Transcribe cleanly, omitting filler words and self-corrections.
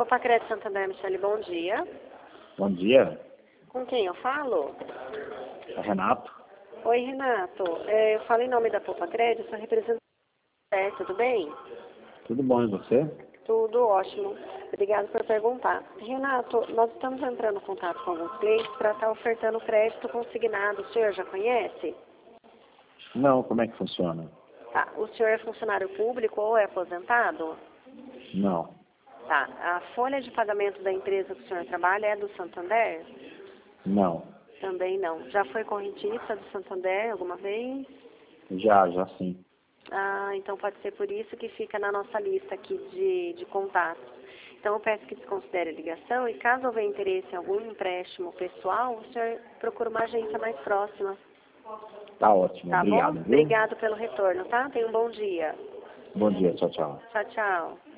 Copa Crédito Santander, Michele, bom dia. Bom dia, Com quem eu falo? é Renato. Oi, Renato. Eu falo em nome da Copa Crédito, sou representante. Tudo bem? Tudo bom, e você? Tudo ótimo. Obrigado por perguntar. Renato, nós estamos entrando em contato com alguns clientes para estar ofertando crédito consignado. O senhor já conhece? Não, como é que funciona? Tá. O senhor é funcionário público ou é aposentado? Não, Tá. A folha de pagamento da empresa que o senhor trabalha é do Santander? não. Também não. Já foi correntista do Santander alguma vez? Já sim. Ah, então pode ser por isso que fica na nossa lista aqui de contatos. Então eu peço que desconsidere a ligação e caso houver interesse em algum empréstimo pessoal, o senhor procura uma agência mais próxima. Tá ótimo, Tá obrigado, bom? viu? Obrigado pelo retorno, tá? Tenha um bom dia. Bom dia, tchau, tchau. Tchau, tchau.